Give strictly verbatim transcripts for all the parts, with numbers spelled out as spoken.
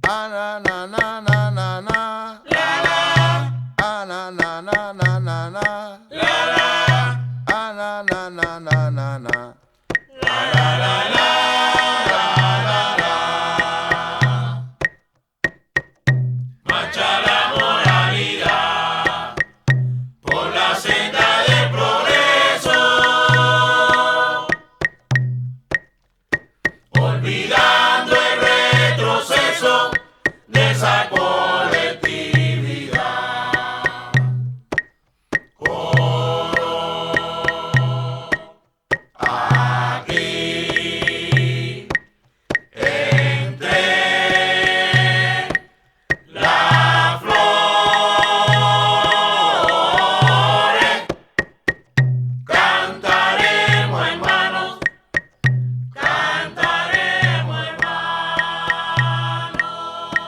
Ah, na, na, na, na, na, na. La la. Ah, na, na, na, na, na, na. La la. Ah, na, na, na, na, na, na. La la la la. La la la. Marcha la moralidad por la senda del progreso, olvidando el retroceso de esa colectividad. Coro aquí entre las flores, cantaremos hermanos, cantaremos hermanos.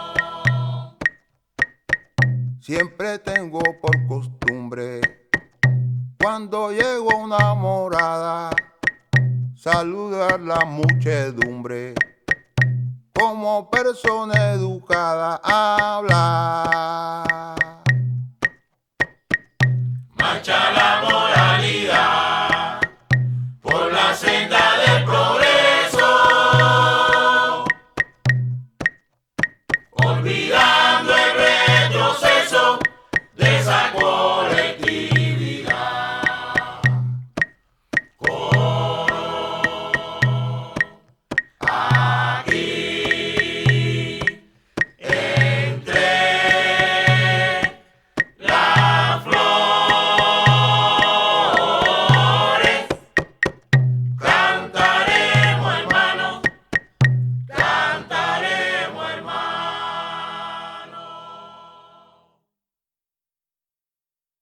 Siempre tengo por costumbre, cuando llego a una morada, saludar la muchedumbre, como persona educada hablar. Marcha la moralidad